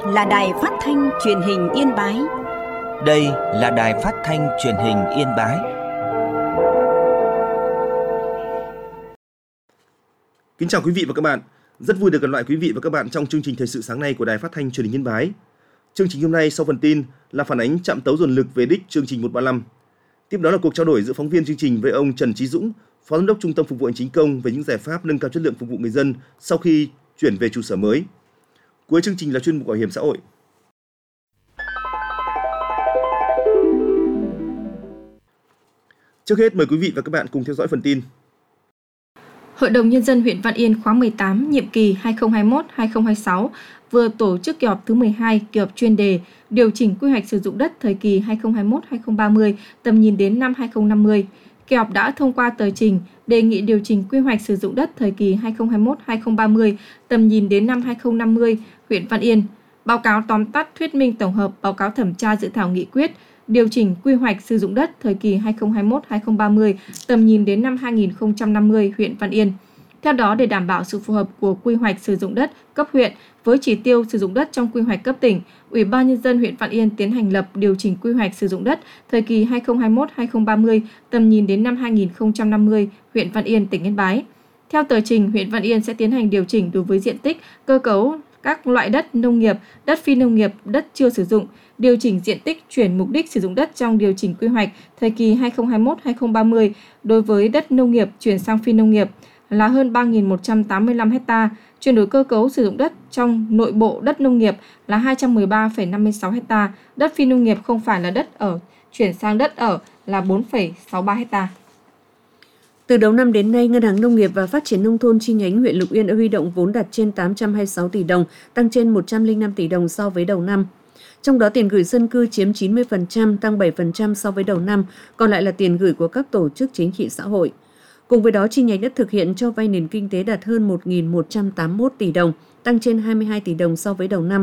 là Đài Phát thanh Truyền hình Yên Bái. Đây là Đài Phát thanh Truyền hình Yên Bái. Kính chào quý vị và các bạn. Rất vui được gặp lại quý vị và các bạn trong chương trình thời sự sáng nay của Đài Phát thanh Truyền hình Yên Bái. Chương trình hôm nay sau phần tin là phản ánh trạm tấu dồn lực về đích chương trình 135. Tiếp đó là cuộc trao đổi giữa phóng viên chương trình với ông Trần Chí Dũng, Phó Giám đốc Trung tâm Phục vụ Hành chính công về những giải pháp nâng cao chất lượng phục vụ người dân sau khi chuyển về trụ sở mới. Cuối chương trình là chuyên mục bảo hiểm xã hội. Trước hết mời quý vị và các bạn cùng theo dõi phần tin. Hội đồng Nhân dân huyện Văn Yên khóa 18, nhiệm kỳ 2021-2026 vừa tổ chức kỳ họp thứ 12, kỳ họp chuyên đề điều chỉnh quy hoạch sử dụng đất thời kỳ 2021-2030, tầm nhìn đến năm 2050. Kỳ họp đã thông qua tờ trình đề nghị điều chỉnh quy hoạch sử dụng đất thời kỳ 2021-2030, tầm nhìn đến năm 2050, huyện Văn Yên. Báo cáo tóm tắt thuyết minh tổng hợp báo cáo thẩm tra dự thảo nghị quyết điều chỉnh quy hoạch sử dụng đất thời kỳ 2021-2030, tầm nhìn đến năm 2050, huyện Văn Yên. Theo đó, để đảm bảo sự phù hợp của quy hoạch sử dụng đất cấp huyện với chỉ tiêu sử dụng đất trong quy hoạch cấp tỉnh, Ủy ban Nhân dân huyện Văn Yên tiến hành lập điều chỉnh quy hoạch sử dụng đất thời kỳ 2021-2030, tầm nhìn đến năm 2050, huyện Văn Yên, tỉnh Yên Bái. Theo tờ trình, huyện Văn Yên sẽ tiến hành điều chỉnh đối với diện tích, cơ cấu các loại đất nông nghiệp, đất phi nông nghiệp, đất chưa sử dụng, điều chỉnh diện tích chuyển mục đích sử dụng đất trong điều chỉnh quy hoạch thời kỳ 2021-2030 đối với đất nông nghiệp chuyển sang phi nông nghiệp là hơn 3.185 ha, chuyển đổi cơ cấu sử dụng đất trong nội bộ đất nông nghiệp là 213,56 ha, đất phi nông nghiệp không phải là đất ở chuyển sang đất ở là 4,63 ha. Từ đầu năm đến nay, Ngân hàng Nông nghiệp và Phát triển Nông thôn chi nhánh huyện Lục Yên đã huy động vốn đạt trên 826 tỷ đồng, tăng trên 105 tỷ đồng so với đầu năm. Trong đó tiền gửi dân cư chiếm 90%, tăng 7% so với đầu năm, còn lại là tiền gửi của các tổ chức chính trị xã hội. Cùng với đó, chi nhánh đã thực hiện cho vay nền kinh tế đạt hơn 1.181 tỷ đồng, tăng trên 22 tỷ đồng so với đầu năm.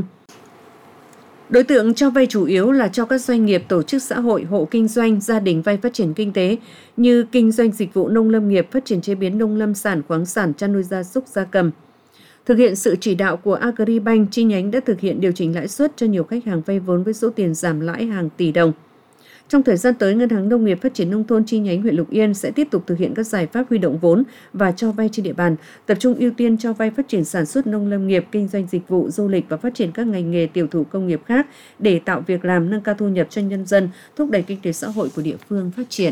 Đối tượng cho vay chủ yếu là cho các doanh nghiệp, tổ chức xã hội, hộ kinh doanh, gia đình vay phát triển kinh tế như kinh doanh dịch vụ nông lâm nghiệp, phát triển chế biến nông lâm sản, khoáng sản, chăn nuôi gia súc, gia cầm. Thực hiện sự chỉ đạo của Agribank, chi nhánh đã thực hiện điều chỉnh lãi suất cho nhiều khách hàng vay vốn với số tiền giảm lãi hàng tỷ đồng. Trong thời gian tới, Ngân hàng Nông nghiệp Phát triển Nông thôn chi nhánh huyện Lục Yên sẽ tiếp tục thực hiện các giải pháp huy động vốn và cho vay trên địa bàn, tập trung ưu tiên cho vay phát triển sản xuất nông lâm nghiệp, kinh doanh dịch vụ, du lịch và phát triển các ngành nghề tiểu thủ công nghiệp khác để tạo việc làm, nâng cao thu nhập cho nhân dân, thúc đẩy kinh tế xã hội của địa phương phát triển.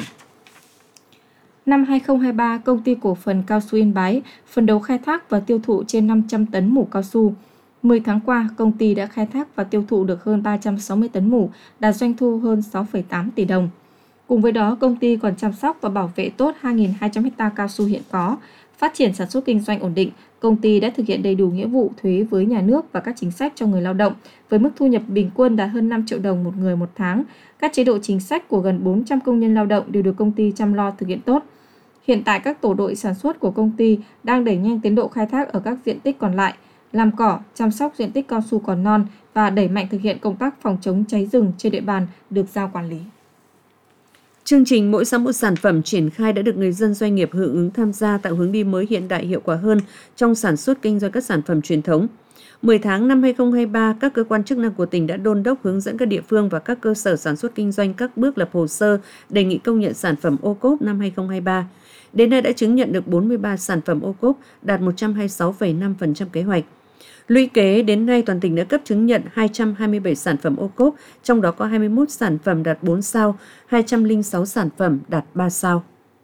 Năm 2023, Công ty Cổ phần Cao su Yên Bái phấn đấu khai thác và tiêu thụ trên 500 tấn mủ cao su. 10 tháng qua, công ty đã khai thác và tiêu thụ được hơn 360 tấn mủ, đạt doanh thu hơn 6,8 tỷ đồng. Cùng với đó, công ty còn chăm sóc và bảo vệ tốt 2.200 ha cao su hiện có, phát triển sản xuất kinh doanh ổn định. Công ty đã thực hiện đầy đủ nghĩa vụ thuế với nhà nước và các chính sách cho người lao động, với mức thu nhập bình quân đạt hơn 5 triệu đồng một người một tháng. Các chế độ chính sách của gần 400 công nhân lao động đều được công ty chăm lo thực hiện tốt. Hiện tại, các tổ đội sản xuất của công ty đang đẩy nhanh tiến độ khai thác ở các diện tích còn lại, làm cỏ, chăm sóc diện tích cao su còn non và đẩy mạnh thực hiện công tác phòng chống cháy rừng trên địa bàn được giao quản lý. Chương trình Mỗi xã một sản phẩm triển khai đã được người dân doanh nghiệp hưởng ứng tham gia, tạo hướng đi mới hiện đại hiệu quả hơn trong sản xuất kinh doanh các sản phẩm truyền thống. 10 tháng năm 2023, các cơ quan chức năng của tỉnh đã đôn đốc hướng dẫn các địa phương và các cơ sở sản xuất kinh doanh các bước lập hồ sơ đề nghị công nhận sản phẩm ô cốp năm 2023. Đến nay đã chứng nhận được 43 sản phẩm ô cốp, đạt 126,5% kế hoạch. Lũy kế đến nay toàn tỉnh đã cấp chứng nhận 227 sản phẩm ô cốp, trong đó có 21 sản phẩm đạt 4 sao, 206 sản phẩm đạt 3 sao.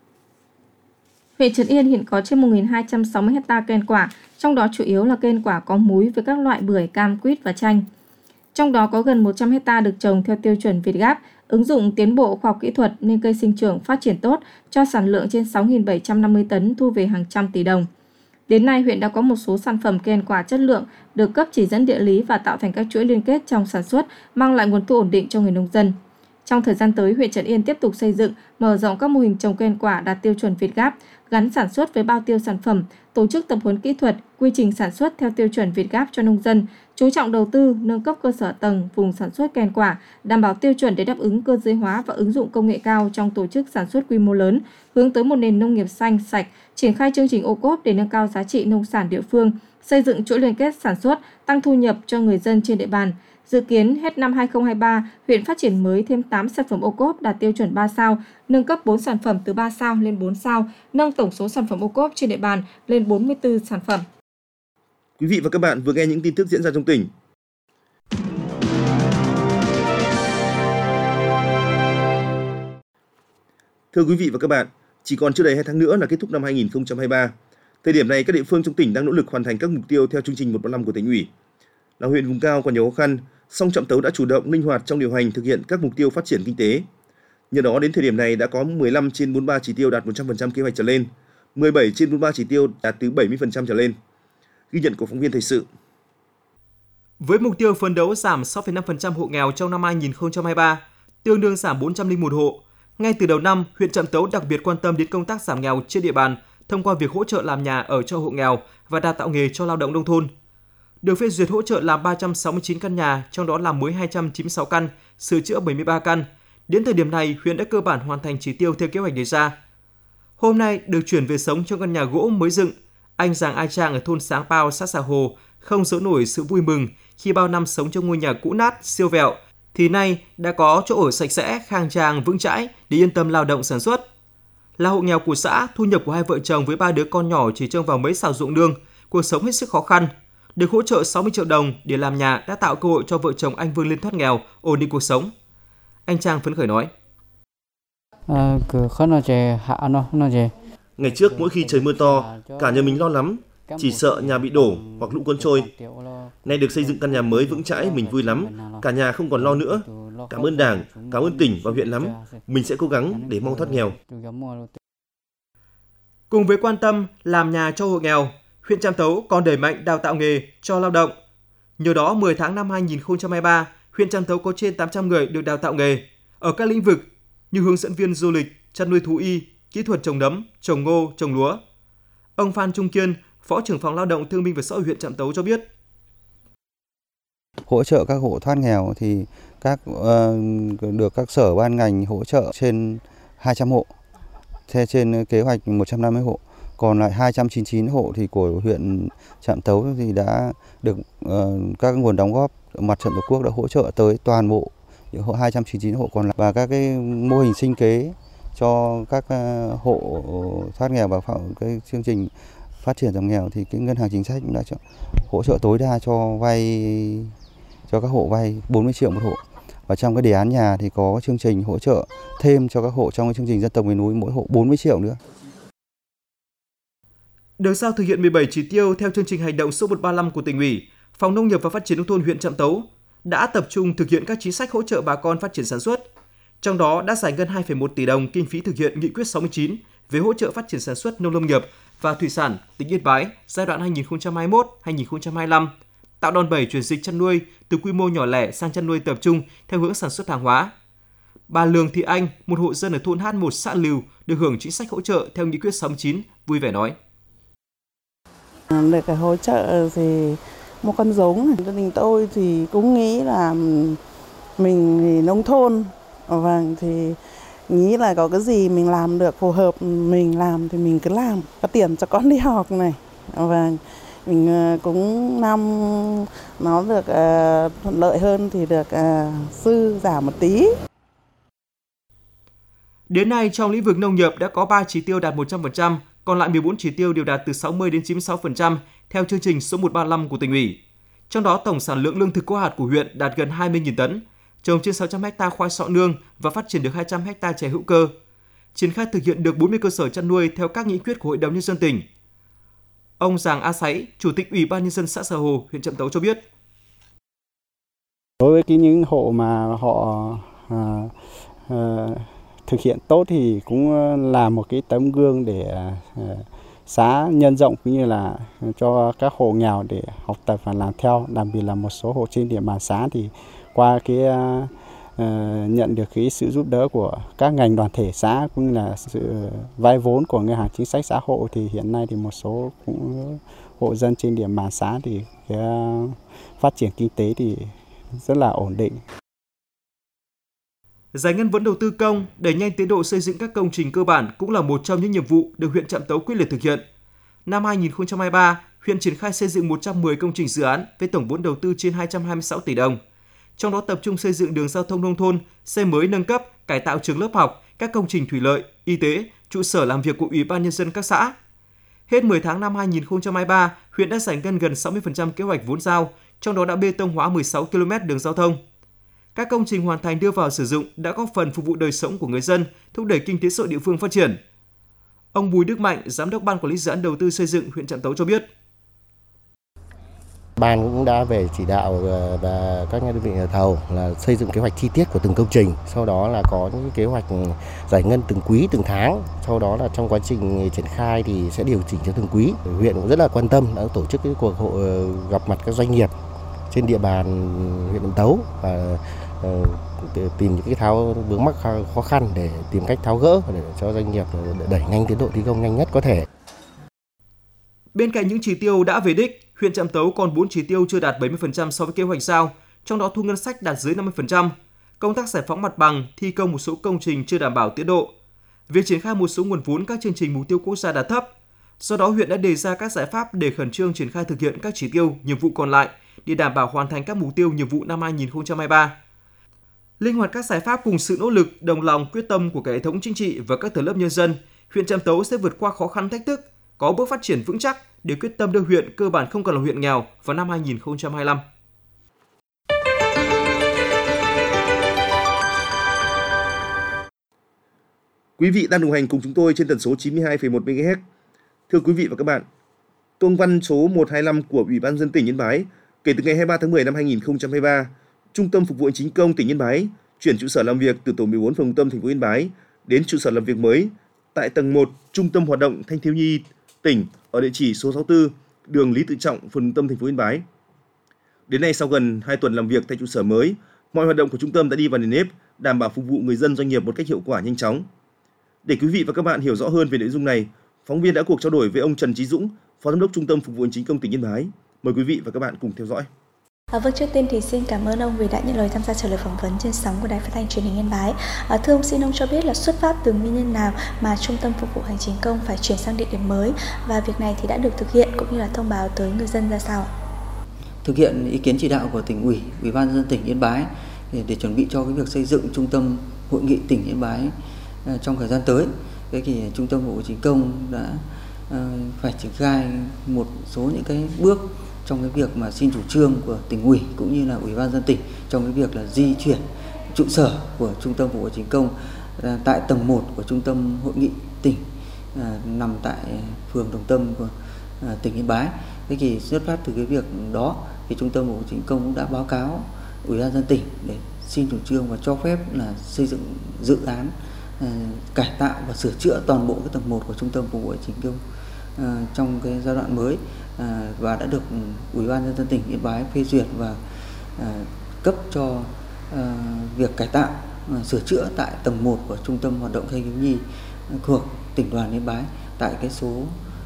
Huyện Trấn Yên hiện có trên 1.260 ha cây ăn quả, trong đó chủ yếu là cây ăn quả có múi với các loại bưởi, cam, quýt và chanh. Trong đó có gần 100 ha được trồng theo tiêu chuẩn Việt Gáp, ứng dụng tiến bộ khoa học kỹ thuật nên cây sinh trưởng phát triển tốt, cho sản lượng trên 6.750 tấn, thu về hàng trăm tỷ đồng. Đến nay, huyện đã có một số sản phẩm cây ăn quả chất lượng được cấp chỉ dẫn địa lý và tạo thành các chuỗi liên kết trong sản xuất, mang lại nguồn thu ổn định cho người nông dân. Trong thời gian tới, huyện Trấn Yên tiếp tục xây dựng, mở rộng các mô hình trồng cây ăn quả đạt tiêu chuẩn Việt Gáp, gắn sản xuất với bao tiêu sản phẩm, tổ chức tập huấn kỹ thuật, quy trình sản xuất theo tiêu chuẩn Việt Gáp cho nông dân, chú trọng đầu tư, nâng cấp cơ sở hạ tầng vùng sản xuất cây ăn quả, đảm bảo tiêu chuẩn để đáp ứng cơ giới hóa và ứng dụng công nghệ cao trong tổ chức sản xuất quy mô lớn, hướng tới một nền nông nghiệp xanh, sạch, triển khai chương trình ô cốp để nâng cao giá trị nông sản địa phương, xây dựng chuỗi liên kết sản xuất, tăng thu nhập cho người dân trên địa bàn. Dự kiến hết năm 2023, huyện phát triển mới thêm 8 sản phẩm ô cốp đạt tiêu chuẩn 3 sao, nâng cấp 4 sản phẩm từ 3 sao lên 4 sao, nâng tổng số sản phẩm ô cốp trên địa bàn lên 44 sản phẩm. Quý vị và các bạn vừa nghe những tin tức diễn ra trong tỉnh. Thưa quý vị và các bạn, chỉ còn chưa đầy 2 tháng nữa là kết thúc năm 2023. Thời điểm này, các địa phương trong tỉnh đang nỗ lực hoàn thành các mục tiêu theo chương trình 135 của Tỉnh ủy. Là huyện vùng cao còn nhiều khó khăn, song Trạm Tấu đã chủ động linh hoạt trong điều hành thực hiện các mục tiêu phát triển kinh tế. Nhờ đó đến thời điểm này đã có 15 trên 43 chỉ tiêu đạt 100% kế hoạch trở lên, 17 trên 43 chỉ tiêu đạt từ 70% trở lên. Ghi nhận của phóng viên thời sự. Với mục tiêu phấn đấu giảm 6,5% hộ nghèo trong năm 2023, tương đương giảm 401 hộ, ngay từ đầu năm, huyện Trạm Tấu đặc biệt quan tâm đến công tác giảm nghèo trên địa bàn thông qua việc hỗ trợ làm nhà ở cho hộ nghèo và đào tạo nghề cho lao động nông thôn. Được phê duyệt hỗ trợ làm 369 căn nhà, trong đó làm mới 296 căn, sửa chữa 73 căn. Đến thời điểm này, huyện đã cơ bản hoàn thành chỉ tiêu theo kế hoạch đề ra. Hôm nay được chuyển về sống trong căn nhà gỗ mới dựng, anh Giàng A Trang ở thôn Sáng Pao, xã Xà Hồ không giấu nổi sự vui mừng khi bao năm sống trong ngôi nhà cũ nát, siêu vẹo, thì nay đã có chỗ ở sạch sẽ, khang trang, vững chãi để yên tâm lao động sản xuất. Là hộ nghèo của xã, thu nhập của hai vợ chồng với 3 đứa con nhỏ chỉ trông vào mấy xào ruộng nương, cuộc sống hết sức khó khăn. Được hỗ trợ 60 triệu đồng để làm nhà đã tạo cơ hội cho vợ chồng anh vươn lên thoát nghèo, ổn định cuộc sống. Anh Trang phấn khởi nói. Ngày trước mỗi khi trời mưa to, cả nhà mình lo lắm, chỉ sợ nhà bị đổ hoặc lũ cuốn trôi. Nay được xây dựng căn nhà mới vững chãi, mình vui lắm, cả nhà không còn lo nữa. Cảm ơn Đảng, cảm ơn tỉnh và huyện lắm. Mình sẽ cố gắng để mong thoát nghèo. Cùng với quan tâm làm nhà cho hộ nghèo, huyện Trạm Tấu còn đẩy mạnh đào tạo nghề cho lao động. Nhờ đó, 10 tháng năm 2023, huyện Trạm Tấu có trên 800 người được đào tạo nghề ở các lĩnh vực như hướng dẫn viên du lịch, chăn nuôi thú y, kỹ thuật trồng nấm, trồng ngô, trồng lúa. Ông Phan Trung Kiên, Phó trưởng phòng Lao động Thương binh và Xã hội huyện Trạm Tấu cho biết. Hỗ trợ các hộ thoát nghèo thì được các sở ban ngành hỗ trợ trên 200 hộ, trên kế hoạch 150 hộ. Còn lại 299 hộ thì của huyện Trạm Tấu thì đã được các nguồn đóng góp Mặt trận Tổ quốc đã hỗ trợ tới toàn bộ những hộ 299 hộ còn lại, và các cái mô hình sinh kế cho các hộ thoát nghèo và cái chương trình phát triển giảm nghèo thì cái ngân hàng chính sách cũng đã hỗ trợ tối đa cho các hộ vay 40 triệu một hộ. Và trong cái đề án nhà thì có chương trình hỗ trợ thêm cho các hộ trong cái chương trình dân tộc miền núi mỗi hộ 40 triệu nữa. Được giao thực hiện 17 chỉ tiêu theo chương trình hành động số 135 của Tỉnh ủy, Phòng Nông nghiệp và Phát triển nông thôn huyện Trạm Tấu đã tập trung thực hiện các chính sách hỗ trợ bà con phát triển sản xuất. Trong đó đã giải ngân 2,1 tỷ đồng kinh phí thực hiện nghị quyết 69 về hỗ trợ phát triển sản xuất nông lâm nghiệp và thủy sản tỉnh Yên Bái giai đoạn 2021-2025, tạo đòn bẩy chuyển dịch chăn nuôi từ quy mô nhỏ lẻ sang chăn nuôi tập trung theo hướng sản xuất hàng hóa. Bà Lương Thị Anh, một hộ dân ở thôn H1 xã Lừu được hưởng chính sách hỗ trợ theo nghị quyết 69, vui vẻ nói. Được cái hỗ trợ thì một con giống, gia đình tôi thì cũng nghĩ là mình thì nông thôn, vâng, thì nghĩ là có cái gì mình làm được phù hợp mình làm thì mình cứ làm, có tiền cho con đi học này, và mình cũng năm nó được thuận lợi hơn thì được dư giảm một tí. Đến nay trong lĩnh vực nông nghiệp đã có 3 chỉ tiêu đạt 100%, còn lại 14 chỉ tiêu đều đạt từ 60 đến 96% theo chương trình số 135 của Tỉnh ủy. Trong đó tổng sản lượng lương thực có hạt của huyện đạt gần 20.000 tấn, trồng trên 600 ha khoai sọ nương và phát triển được 200 ha chè hữu cơ. Triển khai thực hiện được 40 cơ sở chăn nuôi theo các nghị quyết của Hội đồng Nhân dân tỉnh. Ông Giàng A Sáy, Chủ tịch Ủy ban Nhân dân xã Xà Hồ, huyện Trạm Tấu cho biết. Đối với những hộ mà họ thực hiện tốt thì cũng là một cái tấm gương để xã nhân rộng cũng như là cho các hộ nghèo để học tập và làm theo, đặc biệt là một số hộ trên địa bàn xã thì qua cái nhận được cái sự giúp đỡ của các ngành đoàn thể xã cũng như là sự vay vốn của ngân hàng chính sách xã hội, thì hiện nay thì một số cũng hộ dân trên địa bàn xã thì cái phát triển kinh tế thì rất là ổn định. Giải ngân vốn đầu tư công, đẩy nhanh tiến độ xây dựng các công trình cơ bản cũng là một trong những nhiệm vụ được huyện Trạm Tấu quyết liệt thực hiện. Năm 2023, huyện triển khai xây dựng 110 công trình dự án với tổng vốn đầu tư trên 226 tỷ đồng. Trong đó tập trung xây dựng đường giao thông nông thôn, xây mới nâng cấp, cải tạo trường lớp học, các công trình thủy lợi, y tế, trụ sở làm việc của Ủy ban Nhân dân các xã. Hết 10 tháng năm 2023, huyện đã giải ngân gần 60% kế hoạch vốn giao, trong đó đã bê tông hóa 16 km đường giao thông. Các công trình hoàn thành đưa vào sử dụng đã góp phần phục vụ đời sống của người dân, thúc đẩy kinh tế xã hội địa phương phát triển. Ông Bùi Đức Mạnh, Giám đốc Ban Quản lý Dự án Đầu tư xây dựng huyện Trạm Tấu cho biết. Ban cũng đã về chỉ đạo và các đơn vị nhà thầu là xây dựng kế hoạch chi tiết của từng công trình, sau đó là có những kế hoạch giải ngân từng quý, từng tháng. Sau đó là trong quá trình triển khai thì sẽ điều chỉnh cho từng quý. Huyện cũng rất là quan tâm đã tổ chức cái cuộc hội gặp mặt các doanh nghiệp trên địa bàn huyện Trạm Tấu và tìm những cái vướng mắc khó khăn để tìm cách tháo gỡ để cho doanh nghiệp đẩy nhanh tiến độ thi công nhanh nhất có thể. Bên cạnh những chỉ tiêu đã về đích, huyện Trạm Tấu còn 4 chỉ tiêu chưa đạt 70% so với kế hoạch giao, trong đó thu ngân sách đạt dưới 50%, công tác giải phóng mặt bằng, thi công một số công trình chưa đảm bảo tiến độ. Việc triển khai một số nguồn vốn các chương trình mục tiêu quốc gia đạt thấp. Do đó huyện đã đề ra các giải pháp để khẩn trương triển khai thực hiện các chỉ tiêu, nhiệm vụ còn lại để đảm bảo hoàn thành các mục tiêu nhiệm vụ năm 2023. Linh hoạt các giải pháp cùng sự nỗ lực, đồng lòng, quyết tâm của cả hệ thống chính trị và các tầng lớp nhân dân, huyện Trạm Tấu sẽ vượt qua khó khăn thách thức, có bước phát triển vững chắc để quyết tâm đưa huyện cơ bản không còn là huyện nghèo vào năm 2025. Quý vị đang đồng hành cùng chúng tôi trên tần số 92,1 MHz. Thưa quý vị và các bạn, công văn số 125 của Ủy ban nhân dân tỉnh Yên Bái kể từ ngày 23 tháng 10 năm 2023, Trung tâm Phục vụ Hành chính công tỉnh Yên Bái chuyển trụ sở làm việc từ tổ 14 phường Trung tâm thành phố Yên Bái đến trụ sở làm việc mới tại tầng 1 Trung tâm Hoạt động Thanh thiếu nhi tỉnh ở địa chỉ số 64, đường Lý Tự Trọng, phường Trung tâm thành phố Yên Bái. Đến nay, sau gần 2 tuần làm việc tại trụ sở mới, mọi hoạt động của trung tâm đã đi vào nền nếp, đảm bảo phục vụ người dân doanh nghiệp một cách hiệu quả nhanh chóng. Để quý vị và các bạn hiểu rõ hơn về nội dung này, phóng viên đã cuộc trao đổi với ông Trần Chí Dũng, Phó Giám đốc Trung tâm Phục vụ Hành chính công tỉnh Yên Bái. Mời quý vị và các bạn cùng theo dõi. Vâng, trước tiên thì xin cảm ơn ông vì đã nhận lời tham gia trả lời phỏng vấn trên sóng của Đài Phát thanh Truyền hình Yên Bái. Thưa ông, xin ông cho biết là xuất phát từ nguyên nhân nào mà Trung tâm Phục vụ Hành chính công phải chuyển sang địa điểm mới và việc này thì đã được thực hiện cũng như là thông báo tới người dân ra sao? Thực hiện ý kiến chỉ đạo của tỉnh ủy, Ủy ban nhân dân tỉnh Yên Bái để chuẩn bị cho cái việc xây dựng Trung tâm Hội nghị tỉnh Yên Bái trong thời gian tới. Thế thì Trung tâm Phục vụ Hành chính công đã phải triển khai một số những cái bước trong cái việc mà xin chủ trương của tỉnh ủy cũng như là Ủy ban nhân dân tỉnh trong cái việc là di chuyển trụ sở của Trung tâm Phục vụ Hành chính công tại tầng 1 của Trung tâm Hội nghị tỉnh nằm tại phường Đồng Tâm của tỉnh Yên Bái. Thế thì xuất phát từ cái việc đó thì Trung tâm Phục vụ Hành chính công cũng đã báo cáo Ủy ban nhân dân tỉnh để xin chủ trương và cho phép là xây dựng dự án cải tạo và sửa chữa toàn bộ cái tầng 1 của Trung tâm Phục vụ Hành chính công trong cái giai đoạn mới và đã được Ủy ban nhân dân tỉnh Yên Bái phê duyệt và cấp cho việc cải tạo sửa chữa tại tầng 1 của Trung tâm Hoạt động Thanh thiếu nhi thuộc tỉnh đoàn Yên Bái tại cái số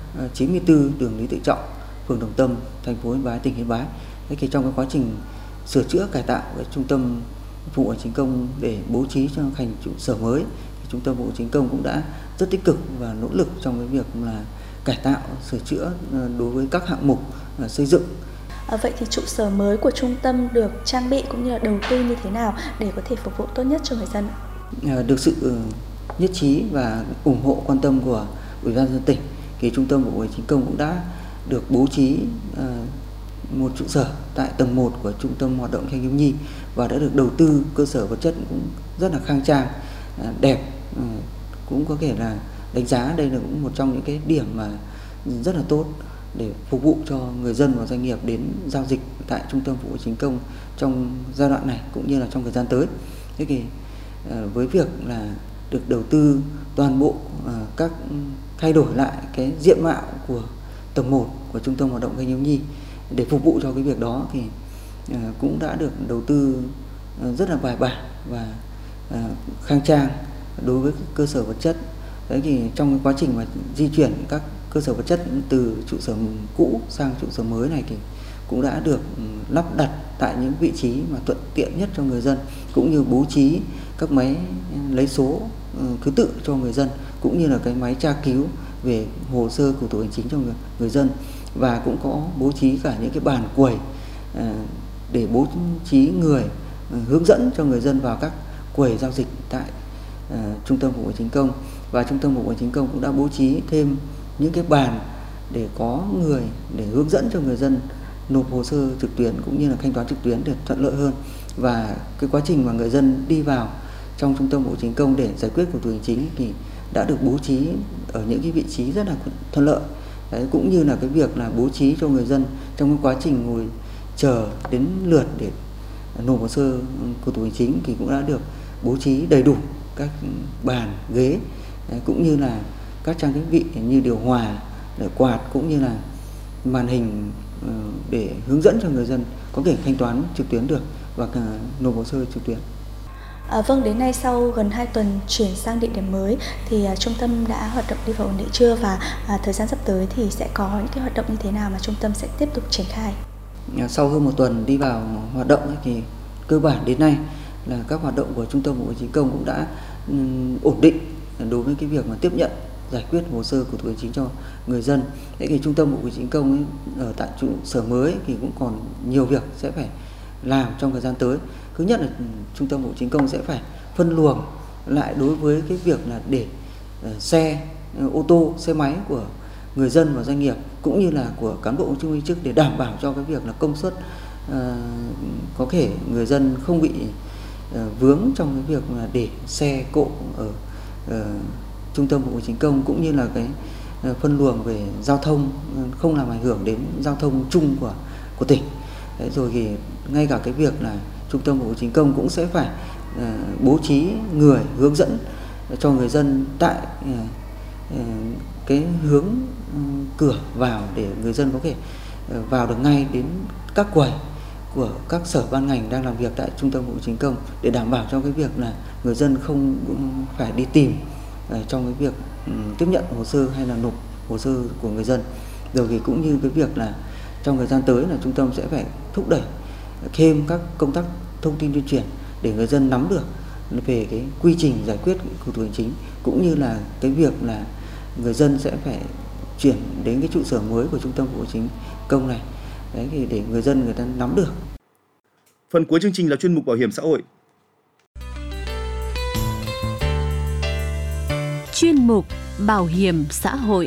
94 đường Lý Tự Trọng, phường Đồng Tâm, thành phố Yên Bái, tỉnh Yên Bái. Thế thì trong cái quá trình sửa chữa cải tạo cái Trung tâm Phục vụ Hành chính công để bố trí cho thành trụ sở mới thì Trung tâm Phục vụ Hành chính công cũng đã rất tích cực và nỗ lực trong cái việc là cải tạo, sửa chữa đối với các hạng mục xây dựng. Vậy thì trụ sở mới của trung tâm được trang bị cũng như là đầu tư như thế nào để có thể phục vụ tốt nhất cho người dân? Được sự nhất trí và ủng hộ quan tâm của Ủy ban nhân dân tỉnh, thì Trung tâm Phục vụ Hành chính công cũng đã được bố trí một trụ sở tại tầng 1 của Trung tâm Hoạt động Thanh thiếu nhi và đã được đầu tư cơ sở vật chất cũng rất là khang trang, đẹp, cũng có thể là đánh giá đây là cũng một trong những cái điểm mà rất là tốt để phục vụ cho người dân và doanh nghiệp đến giao dịch tại Trung tâm Phục vụ Hành chính công trong giai đoạn này cũng như là trong thời gian tới. Thế thì với việc là được đầu tư toàn bộ các thay đổi lại cái diện mạo của tầng 1 của Trung tâm Hoạt động Thanh thiếu nhi để phục vụ cho cái việc đó thì cũng đã được đầu tư rất là bài bản và khang trang đối với cơ sở vật chất. Đấy thì trong quá trình mà di chuyển các cơ sở vật chất từ trụ sở cũ sang trụ sở mới này thì cũng đã được lắp đặt tại những vị trí mà thuận tiện nhất cho người dân, cũng như bố trí các máy lấy số thứ tự cho người dân, cũng như là cái máy tra cứu về hồ sơ thủ tục hành chính cho người dân, và cũng có bố trí cả những cái bàn quầy để bố trí người hướng dẫn cho người dân vào các quầy giao dịch tại trung tâm phục vụ hành chính công. Và trung tâm phục vụ hành chính công cũng đã bố trí thêm những cái bàn để có người để hướng dẫn cho người dân nộp hồ sơ trực tuyến cũng như là thanh toán trực tuyến để thuận lợi hơn. Và cái quá trình mà người dân đi vào trong trung tâm phục vụ hành chính công để giải quyết thủ tục hành chính thì đã được bố trí ở những cái vị trí rất là thuận lợi. Đấy, cũng như là cái việc là bố trí cho người dân trong cái quá trình ngồi chờ đến lượt để nộp hồ sơ thủ tục hành chính thì cũng đã được bố trí đầy đủ các bàn ghế, cũng như là các trang thiết bị như điều hòa, quạt, cũng như là màn hình để hướng dẫn cho người dân có thể thanh toán trực tuyến được và nộp hồ sơ trực tuyến. Vâng, đến nay sau gần 2 tuần chuyển sang địa điểm mới thì trung tâm đã hoạt động đi vào ổn định chưa, và thời gian sắp tới thì sẽ có những cái hoạt động như thế nào mà trung tâm sẽ tiếp tục triển khai? Sau hơn 1 tuần đi vào hoạt động thì cơ bản đến nay là các hoạt động của trung tâm phục vụ hành chính công cũng đã ổn định đối với cái việc mà tiếp nhận giải quyết hồ sơ của thủ tục hành chính cho người dân. Thế thì trung tâm phục vụ hành chính công ở tại trụ sở mới thì cũng còn nhiều việc sẽ phải làm trong thời gian tới. Thứ nhất là trung tâm phục vụ hành chính công sẽ phải phân luồng lại đối với cái việc là để xe ô tô, xe máy của người dân và doanh nghiệp cũng như là của cán bộ công chức viên chức để đảm bảo cho cái việc là công suất có thể người dân không bị vướng trong cái việc là để xe cộ ở trung tâm phục vụ hành chính công, cũng như là cái phân luồng về giao thông không làm ảnh hưởng đến giao thông chung của tỉnh. Đấy, rồi thì ngay cả cái việc là trung tâm phục vụ hành chính công cũng sẽ phải bố trí người hướng dẫn cho người dân tại cái hướng cửa vào để người dân có thể vào được ngay đến các quầy của các sở ban ngành đang làm việc tại trung tâm phục vụ hành chính công, để đảm bảo cho cái việc là người dân không phải đi tìm trong cái việc tiếp nhận hồ sơ hay là nộp hồ sơ của người dân. Rồi thì cũng như cái việc là trong thời gian tới là trung tâm sẽ phải thúc đẩy thêm các công tác thông tin tuyên truyền để người dân nắm được về cái quy trình giải quyết thủ tục hành chính, cũng như là cái việc là người dân sẽ phải chuyển đến cái trụ sở mới của trung tâm phục vụ hành chính công này. Đấy, thì để người dân người ta nắm được. Phần cuối chương trình là chuyên mục bảo hiểm xã hội. Chuyên mục bảo hiểm xã hội.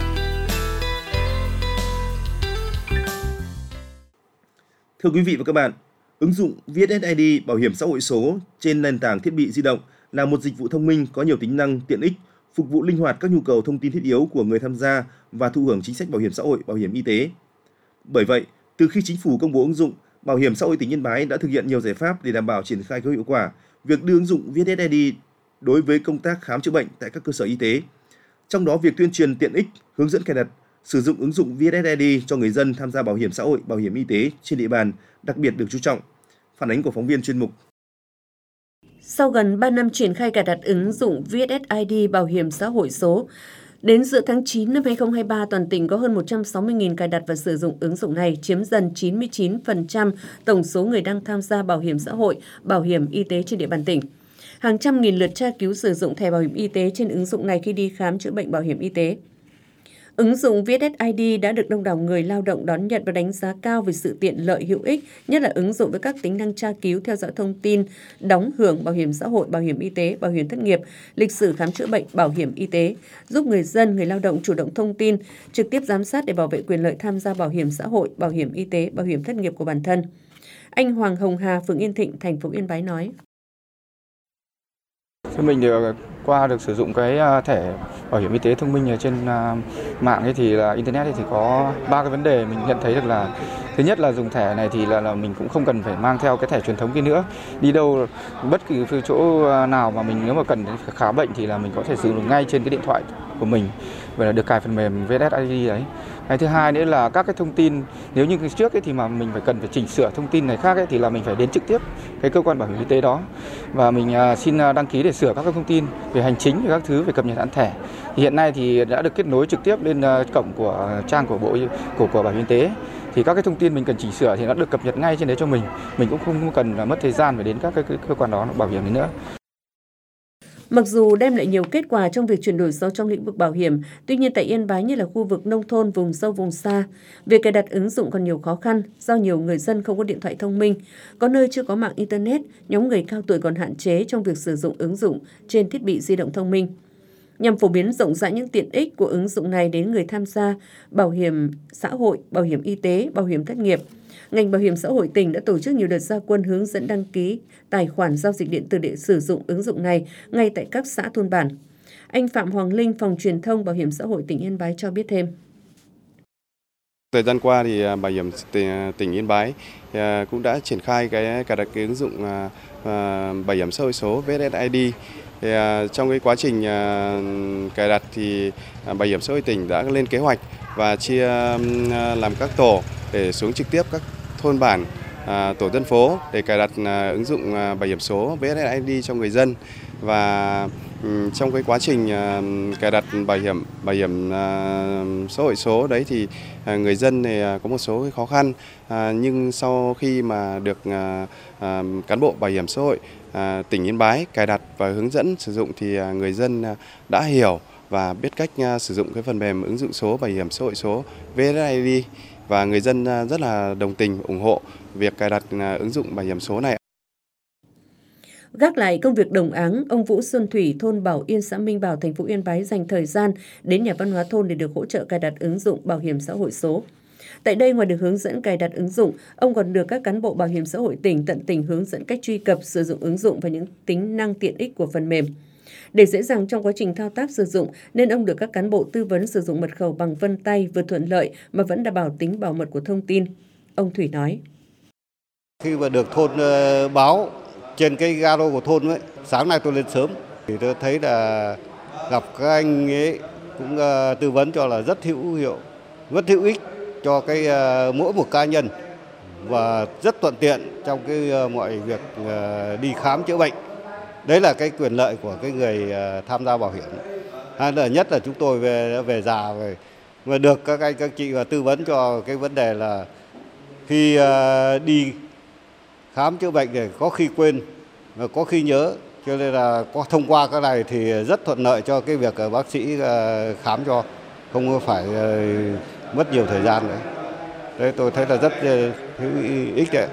Thưa quý vị và các bạn, ứng dụng VSSID bảo hiểm xã hội số trên nền tảng thiết bị di động là một dịch vụ thông minh có nhiều tính năng tiện ích, phục vụ linh hoạt các nhu cầu thông tin thiết yếu của người tham gia và thụ hưởng chính sách bảo hiểm xã hội, bảo hiểm y tế. Bởi vậy, từ khi chính phủ công bố ứng dụng, Bảo hiểm xã hội tỉnh Yên Bái đã thực hiện nhiều giải pháp để đảm bảo triển khai có hiệu quả việc đưa ứng dụng VSSID đối với công tác khám chữa bệnh tại các cơ sở y tế. Trong đó, việc tuyên truyền tiện ích, hướng dẫn cài đặt, sử dụng ứng dụng VSSID cho người dân tham gia bảo hiểm xã hội, bảo hiểm y tế trên địa bàn đặc biệt được chú trọng. Phản ánh của phóng viên chuyên mục. Sau gần 3 năm triển khai cài đặt ứng dụng VSSID bảo hiểm xã hội số, đến giữa tháng 9 năm 2023, toàn tỉnh có hơn 160.000 cài đặt và sử dụng ứng dụng này, chiếm dần 99% tổng số người đang tham gia bảo hiểm xã hội, bảo hiểm y tế trên địa bàn tỉnh. Hàng trăm nghìn lượt tra cứu sử dụng thẻ bảo hiểm y tế trên ứng dụng này khi đi khám chữa bệnh bảo hiểm y tế. Ứng dụng VSSID đã được đông đảo người lao động đón nhận và đánh giá cao về sự tiện lợi hữu ích, nhất là ứng dụng với các tính năng tra cứu, theo dõi thông tin, đóng hưởng bảo hiểm xã hội, bảo hiểm y tế, bảo hiểm thất nghiệp, lịch sử khám chữa bệnh, bảo hiểm y tế, giúp người dân, người lao động chủ động thông tin, trực tiếp giám sát để bảo vệ quyền lợi tham gia bảo hiểm xã hội, bảo hiểm y tế, bảo hiểm thất nghiệp của bản thân. Anh Hoàng Hồng Hà, phường Yên Thịnh, thành phố Yên Bái nói. Mình được sử dụng cái thẻ bảo hiểm y tế thông minh trên mạng ấy thì là internet thì có 3 cái vấn đề mình nhận thấy được là Thứ nhất là dùng thẻ này thì là mình cũng không cần phải mang theo cái thẻ truyền thống kia nữa. Đi đâu bất kỳ chỗ nào mà mình nếu mà cần khám bệnh thì là mình có thể sử dụng ngay trên cái điện thoại của mình, và là được cài phần mềm VSSID đấy. Cái thứ hai nữa là các cái thông tin, nếu như trước ấy thì mà mình cần phải chỉnh sửa thông tin này khác ấy, thì là mình phải đến trực tiếp cái cơ quan bảo hiểm y tế đó và mình xin đăng ký để sửa các cái thông tin về hành chính và các thứ về cập nhật hạn thẻ. Thì hiện nay thì đã được kết nối trực tiếp lên cổng của trang của của bảo hiểm y tế. Thì các cái thông tin mình cần chỉnh sửa thì nó được cập nhật ngay trên đấy cho mình cũng không cần mất thời gian phải đến các cái cơ quan đó bảo hiểm nữa. Mặc dù đem lại nhiều kết quả trong việc chuyển đổi số trong lĩnh vực bảo hiểm, tuy nhiên tại Yên Bái như là khu vực nông thôn, vùng sâu, vùng xa, việc cài đặt ứng dụng còn nhiều khó khăn do nhiều người dân không có điện thoại thông minh, có nơi chưa có mạng Internet, nhóm người cao tuổi còn hạn chế trong việc sử dụng ứng dụng trên thiết bị di động thông minh. Nhằm phổ biến rộng rãi những tiện ích của ứng dụng này đến người tham gia bảo hiểm xã hội, bảo hiểm y tế, bảo hiểm thất nghiệp, ngành bảo hiểm xã hội tỉnh đã tổ chức nhiều đợt ra quân hướng dẫn đăng ký tài khoản giao dịch điện tử để sử dụng ứng dụng này ngay tại các xã thôn bản. Anh Phạm Hoàng Linh, Phòng Truyền thông Bảo hiểm xã hội tỉnh Yên Bái cho biết thêm. Thời gian qua thì Bảo hiểm tỉnh Yên Bái cũng đã triển khai cài đặt cái ứng dụng bảo hiểm xã hội số VSSID. Trong cái quá trình cài đặt thì Bảo hiểm xã hội tỉnh đã lên kế hoạch và chia làm các tổ để xuống trực tiếp các thôn bản, tổ dân phố để cài đặt ứng dụng bảo hiểm số VSSID cho người dân. Và trong cái quá trình cài đặt bảo hiểm xã hội số đấy thì người dân thì có một số cái khó khăn, nhưng sau khi mà được cán bộ bảo hiểm xã hội tỉnh Yên Bái cài đặt và hướng dẫn sử dụng thì người dân đã hiểu và biết cách sử dụng cái phần mềm ứng dụng số bảo hiểm xã hội số VSSID, và người dân rất là đồng tình ủng hộ việc cài đặt ứng dụng bảo hiểm số này. Gác lại công việc đồng áng, ông Vũ Xuân Thủy, thôn Bảo Yên, xã Minh Bảo, thành phố Yên Bái dành thời gian đến nhà văn hóa thôn để được hỗ trợ cài đặt ứng dụng bảo hiểm xã hội số. Tại đây, ngoài được hướng dẫn cài đặt ứng dụng, ông còn được các cán bộ bảo hiểm xã hội tỉnh tận tình hướng dẫn cách truy cập, sử dụng ứng dụng và những tính năng tiện ích của phần mềm. Để dễ dàng trong quá trình thao tác sử dụng, nên ông được các cán bộ tư vấn sử dụng mật khẩu bằng vân tay vừa thuận lợi mà vẫn đảm bảo tính bảo mật của thông tin. Ông Thủy nói. Khi mà được thôn báo trên cái Zalo của thôn ấy, sáng nay tôi lên sớm thì tôi thấy là gặp các anh ấy cũng tư vấn cho là rất hữu ích cho cái mỗi một cá nhân và rất thuận tiện trong cái mọi việc đi khám chữa bệnh. Đấy là cái quyền lợi của cái người tham gia bảo hiểm. Hay là nhất là chúng tôi về già rồi mà được các anh các chị tư vấn cho cái vấn đề là khi đi khám chữa bệnh thì có khi quên và có khi nhớ, cho nên là thông qua cái này thì rất thuận lợi cho cái việc bác sĩ khám cho, không phải mất nhiều thời gian nữa. Đấy, tôi thấy là rất hữu ích đấy.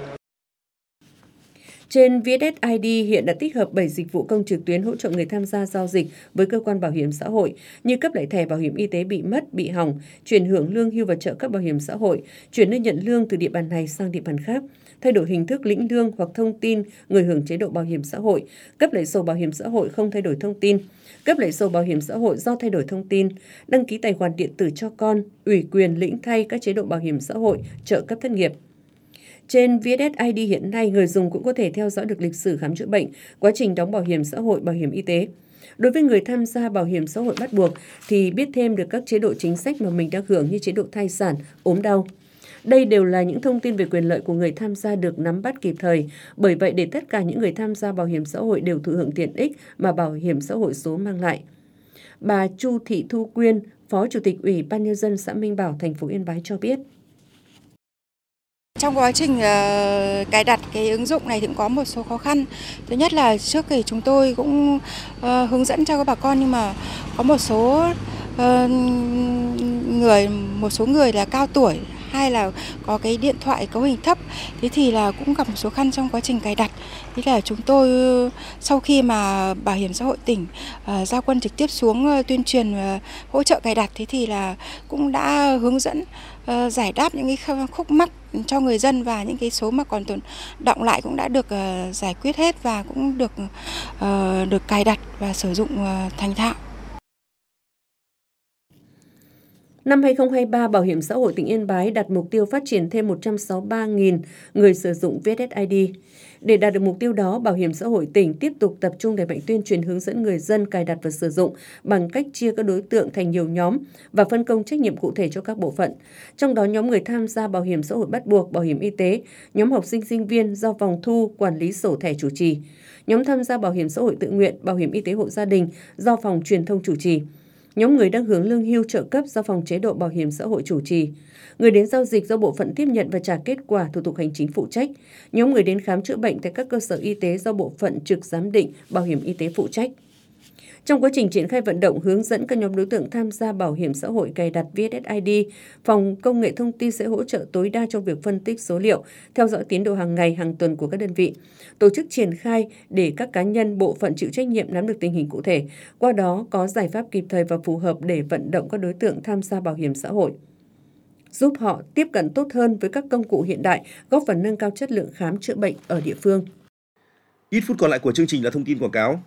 Trên VSSID hiện đã tích hợp 7 dịch vụ công trực tuyến hỗ trợ người tham gia giao dịch với cơ quan bảo hiểm xã hội như cấp lại thẻ bảo hiểm y tế bị mất, bị hỏng, chuyển hưởng lương hưu và trợ cấp bảo hiểm xã hội, chuyển nơi nhận lương từ địa bàn này sang địa bàn khác, thay đổi hình thức lĩnh lương hoặc thông tin người hưởng chế độ bảo hiểm xã hội, cấp lại sổ bảo hiểm xã hội không thay đổi thông tin, cấp lại sổ bảo hiểm xã hội do thay đổi thông tin, đăng ký tài khoản điện tử cho con, ủy quyền lĩnh thay các chế độ bảo hiểm xã hội, trợ cấp thất nghiệp. Trên VSSID hiện nay, người dùng cũng có thể theo dõi được lịch sử khám chữa bệnh, quá trình đóng bảo hiểm xã hội, bảo hiểm y tế. Đối với người tham gia bảo hiểm xã hội bắt buộc thì biết thêm được các chế độ chính sách mà mình đang hưởng như chế độ thai sản, ốm đau. Đây đều là những thông tin về quyền lợi của người tham gia được nắm bắt kịp thời. Bởi vậy, để tất cả những người tham gia bảo hiểm xã hội đều thụ hưởng tiện ích mà bảo hiểm xã hội số mang lại. Bà Chu Thị Thu Quyên, Phó Chủ tịch Ủy ban Nhân dân xã Minh Bảo, thành phố Yên Bái cho biết. Trong quá trình cài đặt cái ứng dụng này thì cũng có một số khó khăn. Thứ nhất là trước thì chúng tôi cũng hướng dẫn cho các bà con, nhưng mà có một số người là cao tuổi hay là có cái điện thoại cấu hình thấp, thế thì là cũng gặp một số khăn trong quá trình cài đặt. Thế là chúng tôi sau khi mà Bảo hiểm xã hội tỉnh ra quân trực tiếp xuống tuyên truyền hỗ trợ cài đặt, thế thì là cũng đã hướng dẫn giải đáp những cái khúc mắc cho người dân, và những cái số mà còn tồn đọng lại cũng đã được giải quyết hết và cũng được cài đặt và sử dụng thành thạo. Năm 2023, Bảo hiểm xã hội tỉnh Yên Bái đặt mục tiêu phát triển thêm 163.000 người sử dụng VSSID. Để đạt được mục tiêu đó, Bảo hiểm xã hội tỉnh tiếp tục tập trung đẩy mạnh tuyên truyền hướng dẫn người dân cài đặt và sử dụng bằng cách chia các đối tượng thành nhiều nhóm và phân công trách nhiệm cụ thể cho các bộ phận. Trong đó, nhóm người tham gia bảo hiểm xã hội bắt buộc, bảo hiểm y tế, nhóm học sinh sinh viên do phòng thu, quản lý sổ thẻ chủ trì. Nhóm tham gia bảo hiểm xã hội tự nguyện, bảo hiểm y tế hộ gia đình do phòng truyền thông chủ trì. Nhóm người đang hưởng lương hưu trợ cấp do phòng chế độ bảo hiểm xã hội chủ trì. Người đến giao dịch do bộ phận tiếp nhận và trả kết quả thủ tục hành chính phụ trách. Nhóm người đến khám chữa bệnh tại các cơ sở y tế do bộ phận trực giám định bảo hiểm y tế phụ trách. Trong quá trình triển khai vận động hướng dẫn các nhóm đối tượng tham gia bảo hiểm xã hội cài đặt VSSID, Phòng Công nghệ Thông tin sẽ hỗ trợ tối đa trong việc phân tích số liệu, theo dõi tiến độ hàng ngày, hàng tuần của các đơn vị, tổ chức triển khai để các cá nhân, bộ phận chịu trách nhiệm nắm được tình hình cụ thể, qua đó có giải pháp kịp thời và phù hợp để vận động các đối tượng tham gia bảo hiểm xã hội, giúp họ tiếp cận tốt hơn với các công cụ hiện đại, góp phần nâng cao chất lượng khám chữa bệnh ở địa phương. Ít phút còn lại của chương trình là thông tin quảng cáo.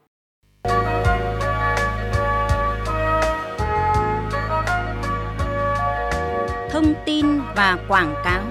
Thông tin và quảng cáo.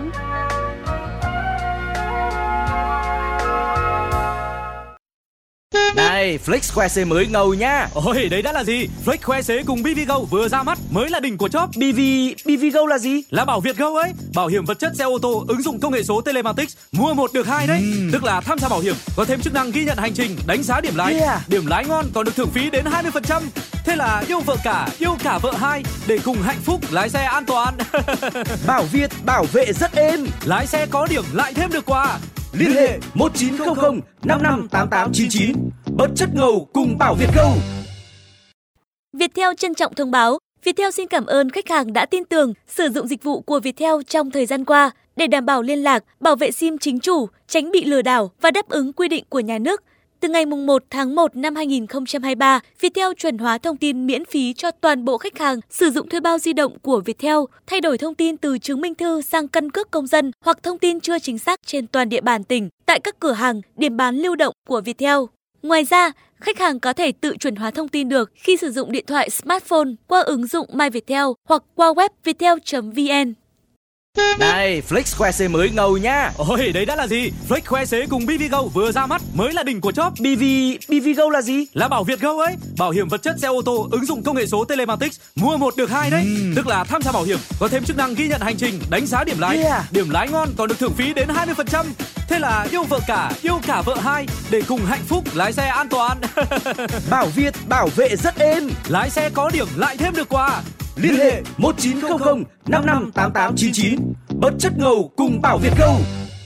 Này, Flex khoe xế mới ngầu nha. Ôi, đấy đã là gì? Flex khoe xế cùng BVGO vừa ra mắt, mới là đỉnh của chóp. BVGO là gì? Là Bảo Việt Go ấy, bảo hiểm vật chất xe ô tô ứng dụng công nghệ số telematics, mua 1 được 2 đấy. Tức là tham gia bảo hiểm có thêm chức năng ghi nhận hành trình, đánh giá điểm lái. Điểm lái ngon còn được thưởng phí đến 20%. Thế là yêu vợ cả, yêu cả vợ hai để cùng hạnh phúc lái xe an toàn. Bảo Việt bảo vệ rất êm. Lái xe có điểm lại thêm được quà. Liên hệ 1900 558899. Bất chất ngầu cùng Bảo Việt Go. Viettel trân trọng thông báo, Viettel xin cảm ơn khách hàng đã tin tưởng sử dụng dịch vụ của Viettel trong thời gian qua để đảm bảo liên lạc, bảo vệ SIM chính chủ, tránh bị lừa đảo và đáp ứng quy định của nhà nước. Từ ngày 1 tháng 1 năm 2023, Viettel chuẩn hóa thông tin miễn phí cho toàn bộ khách hàng sử dụng thuê bao di động của Viettel, thay đổi thông tin từ chứng minh thư sang căn cước công dân hoặc thông tin chưa chính xác trên toàn địa bàn tỉnh tại các cửa hàng, điểm bán lưu động của Viettel. Ngoài ra, khách hàng có thể tự chuẩn hóa thông tin được khi sử dụng điện thoại smartphone qua ứng dụng My Viettel hoặc qua web viettel.vn. Này, Flex khoe xế mới ngầu nha. Ôi, đấy đã là gì? Flex khoe xế cùng BVGO vừa ra mắt, mới là đỉnh của chóp. BVGO là gì? Là Bảo Việt Go ấy, bảo hiểm vật chất xe ô tô ứng dụng công nghệ số telematics, mua 1 được 2 đấy. Tức là tham gia bảo hiểm có thêm chức năng ghi nhận hành trình, đánh giá điểm lái. Điểm lái ngon còn được thưởng phí đến 20%. Thế là yêu vợ cả, yêu cả vợ hai để cùng hạnh phúc lái xe an toàn. Bảo Việt bảo vệ rất êm. Lái xe có điểm lại thêm được quà. Liên hệ 1900 558899. Bất chất ngầu cùng Bảo Việt Go.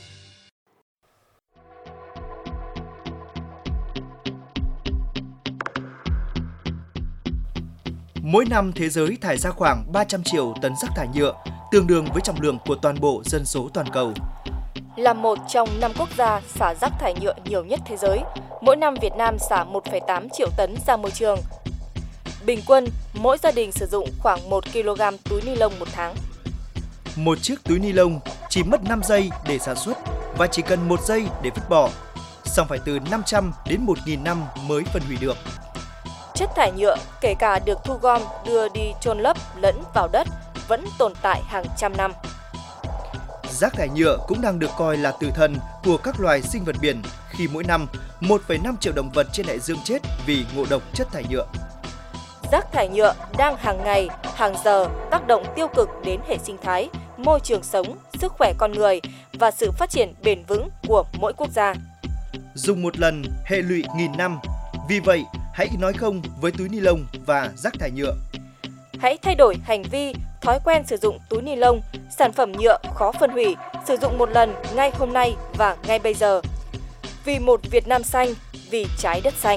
Mỗi năm thế giới thải ra khoảng 300 triệu tấn rác thải nhựa, tương đương với trọng lượng của toàn bộ dân số toàn cầu. Là một trong 5 quốc gia xả rác thải nhựa nhiều nhất thế giới, mỗi năm Việt Nam xả 1,8 triệu tấn ra môi trường. Bình quân, mỗi gia đình sử dụng khoảng 1 kg túi ni lông một tháng. Một chiếc túi ni lông chỉ mất 5 giây để sản xuất và chỉ cần 1 giây để vứt bỏ, song phải từ 500 đến 1.000 năm mới phân hủy được. Chất thải nhựa, kể cả được thu gom, đưa đi chôn lấp lẫn vào đất, vẫn tồn tại hàng trăm năm. Rác thải nhựa cũng đang được coi là tử thần của các loài sinh vật biển khi mỗi năm 1,5 triệu động vật trên đại dương chết vì ngộ độc chất thải nhựa. Rác thải nhựa đang hàng ngày, hàng giờ tác động tiêu cực đến hệ sinh thái, môi trường sống, sức khỏe con người và sự phát triển bền vững của mỗi quốc gia. Dùng một lần, hệ lụy nghìn năm. Vì vậy, hãy nói không với túi ni lông và rác thải nhựa. Hãy thay đổi hành vi, thói quen sử dụng túi ni lông, sản phẩm nhựa khó phân hủy, sử dụng một lần ngay hôm nay và ngay bây giờ. Vì một Việt Nam xanh, vì trái đất xanh.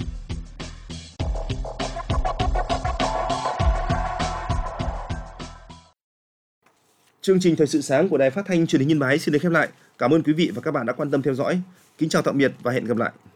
Chương trình Thời sự sáng của Đài Phát thanh Truyền hình Yên Bái xin được khép lại. Cảm ơn quý vị và các bạn đã quan tâm theo dõi. Kính chào tạm biệt và hẹn gặp lại.